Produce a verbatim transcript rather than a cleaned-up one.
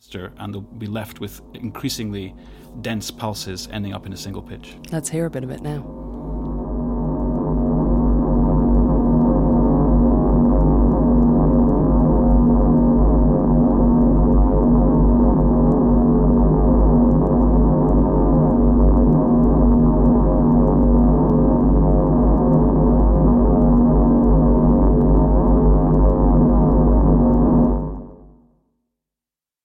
and they'll be left with increasingly dense pulses ending up in a single pitch. Let's hear a bit of it now.